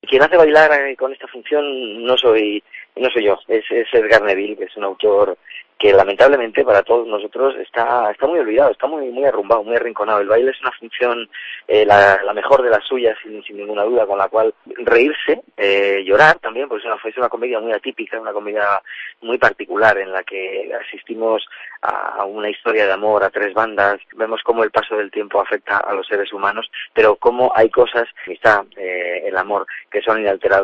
Quien hace bailar con esta función no soy yo, es Edgar Neville, que es un autor que lamentablemente para todos nosotros está muy olvidado, está muy arrumbado, muy arrinconado. El baile es una función, la mejor de las suyas, sin ninguna duda, con la cual reírse, llorar también, porque es una comedia muy atípica, una comedia muy particular en la que asistimos a una historia de amor a tres bandas, vemos cómo el paso del tiempo afecta a los seres humanos, pero cómo hay cosas, está el amor, que son inalterables.